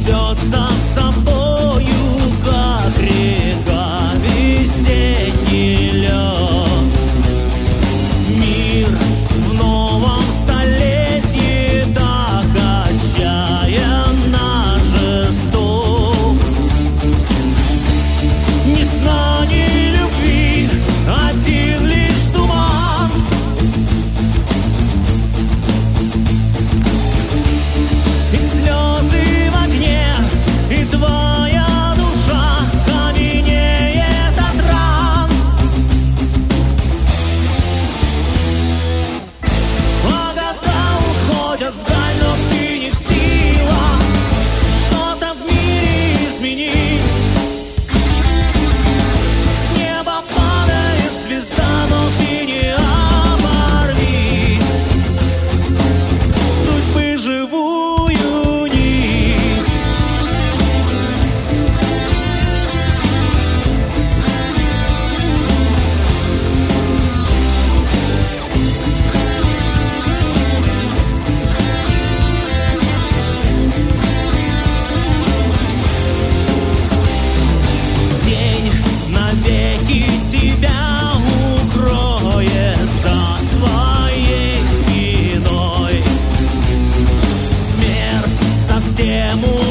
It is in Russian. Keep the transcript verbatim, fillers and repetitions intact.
несет за собою, как река, весенний лед. Мир в новом столетии так отчаянно жесток. Ни сна, ни любви, один лишь туман. И слезы в огне, и твоя душа каменеет от ран. А года уходят вдаль, но ты не в силах что-то в мире изменить. С неба падает звезда, но ты не оборви судьбы живую нить. День навеки тебя укроет за своей спиной. Смерть совсем